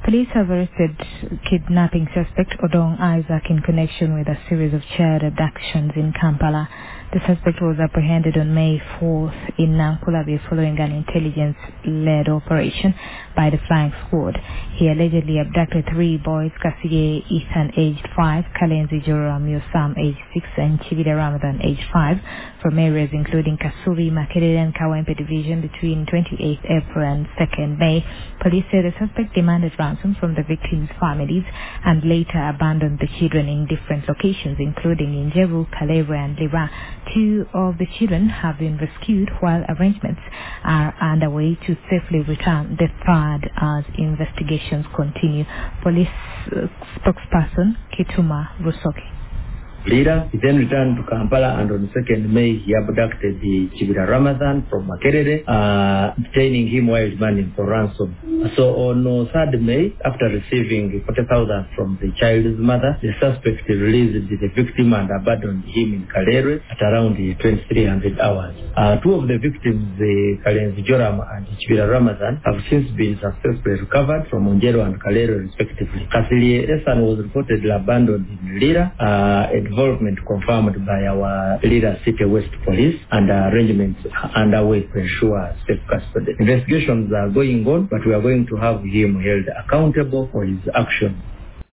Police have arrested kidnapping suspect Odong Isaac in connection with a series of child abductions in Kampala. The suspect was apprehended on May 4th in Nankulabi following an intelligence-led operation by the flying squad. He allegedly abducted 3 boys, Kasige Ethan aged 5, Kalenzi Joram Yosam aged 6 and Chibida Ramadan aged 5 from areas including Kasubi, Makerere and Kawempe division between 28th April and 2nd May. Police say the suspect demanded ransom from the victims' families and later abandoned the children in different locations including in Jebu, Kalere and Lira. 2 of the children have been rescued while arrangements are underway to safely return the third as investigations continue. Police spokesperson Kituma Rusoki. Leader, he then returned to Kampala and on 2nd May he abducted the Chibida Ramadan from Makerere, detaining him while demanding for ransom. So on 3rd May, after receiving 40,000 from the child's mother, the suspect released the victim and abandoned him in Kalere at around 2300 hours. 2 of the victims, the Kalenzi Joram and Chibida Ramadan, have since been successfully recovered from Onjero and Kalere respectively. Kasili Esan was reportedly abandoned in Lira, involvement confirmed by our Lira City West Police, and arrangements underway to ensure safe custody. Investigations are going on, but we are going to have him held accountable for his actions.